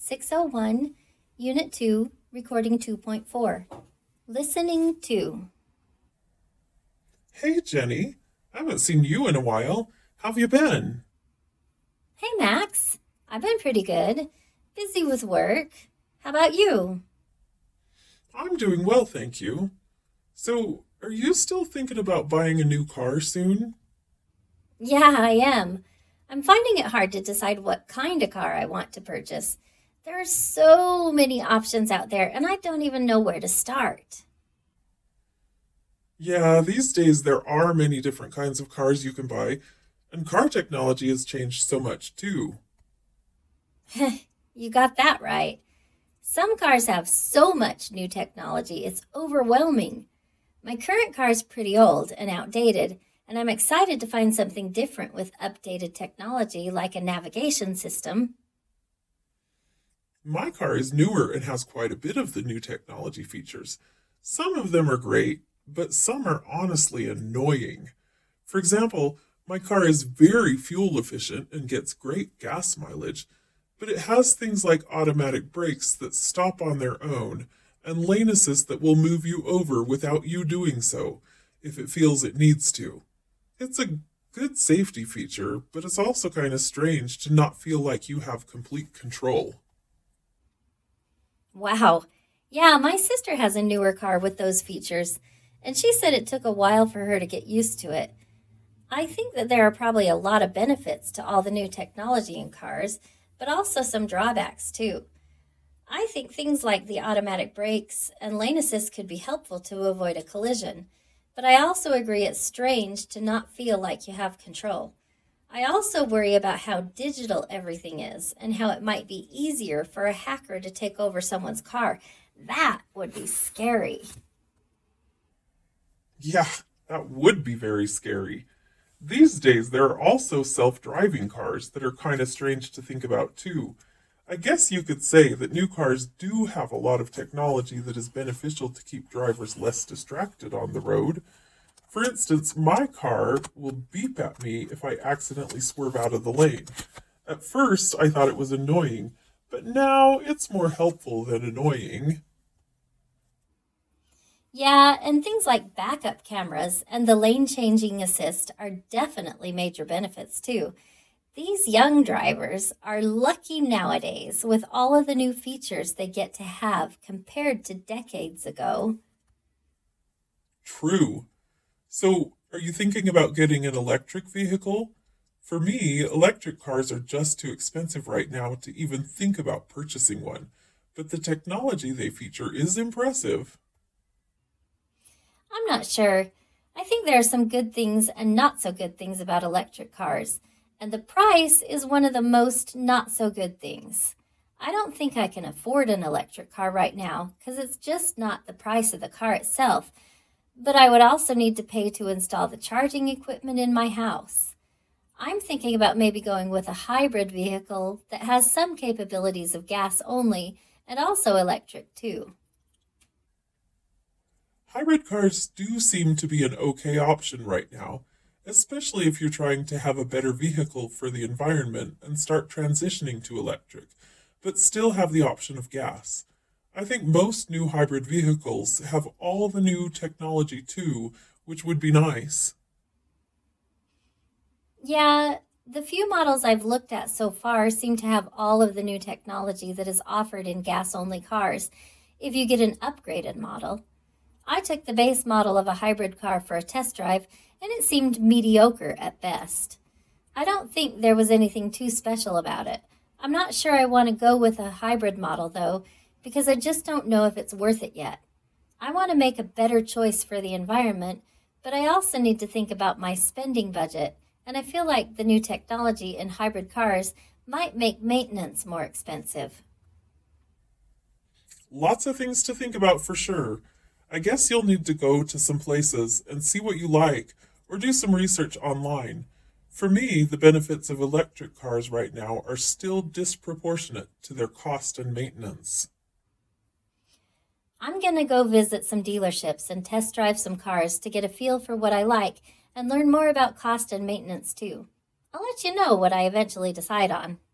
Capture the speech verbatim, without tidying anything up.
six oh one, Unit two, Recording two point four. Listening to. Hey, Jenny. I haven't seen you in a while. How have you been? Hey, Max. I've been pretty good. Busy with work. How about you? I'm doing well, thank you. So, are you still thinking about buying a new car soon? Yeah, I am. I'm finding it hard to decide what kind of car I want to purchase. There are so many options out there, and I don't even know where to start. Yeah, these days there are many different kinds of cars you can buy, and car technology has changed so much too. You got that right. Some cars have so much new technology, it's overwhelming. My current car is pretty old and outdated, and I'm excited to find something different with updated technology like a navigation system. My car is newer and has quite a bit of the new technology features. Some of them are great, but some are honestly annoying. For example, my car is very fuel efficient and gets great gas mileage, but it has things like automatic brakes that stop on their own and lane assist that will move you over without you doing so if it feels it needs to. It's a good safety feature, but it's also kind of strange to not feel like you have complete control. Wow. Yeah, my sister has a newer car with those features, and she said it took a while for her to get used to it. I think that there are probably a lot of benefits to all the new technology in cars, but also some drawbacks too. I think things like the automatic brakes and lane assist could be helpful to avoid a collision, but I also agree it's strange to not feel like you have control. I also worry about how digital everything is and how it might be easier for a hacker to take over someone's car. That would be scary. Yeah, that would be very scary. These days, there are also self driving cars that are kind of strange to think about, too. I guess you could say that new cars do have a lot of technology that is beneficial to keep drivers less distracted on the road. For instance, my car will beep at me if I accidentally swerve out of the lane. At first, I thought it was annoying, but now it's more helpful than annoying. Yeah, and things like backup cameras and the lane changing assist are definitely major benefits too. These young drivers are lucky nowadays with all of the new features they get to have compared to decades ago. True. So, are you thinking about getting an electric vehicle? For me, electric cars are just too expensive right now to even think about purchasing one, but the technology they feature is impressive. I'm not sure. I think there are some good things and not so good things about electric cars, and the price is one of the most not so good things. I don't think I can afford an electric car right now because it's just not the price of the car itself, but I would also need to pay to install the charging equipment in my house. I'm thinking about maybe going with a hybrid vehicle that has some capabilities of gas only and also electric too. Hybrid cars do seem to be an okay option right now, especially if you're trying to have a better vehicle for the environment and start transitioning to electric, but still have the option of gas. I think most new hybrid vehicles have all the new technology too, which would be nice. Yeah, the few models I've looked at so far seem to have all of the new technology that is offered in gas only cars if you get an upgraded model. I took the base model of a hybrid car for a test drive, and it seemed mediocre at best. I don't think there was anything too special about it. I'm not sure I want to go with a hybrid model, though, because I just don't know if it's worth it yet. I want to make a better choice for the environment, but I also need to think about my spending budget, and I feel like the new technology in hybrid cars might make maintenance more expensive. Lots of things to think about for sure. I guess you'll need to go to some places and see what you like, or do some research online. For me, the benefits of electric cars right now are still disproportionate to their cost and maintenance. I'm going to go visit some dealerships and test drive some cars to get a feel for what I like and learn more about cost and maintenance too. I'll let you know what I eventually decide on.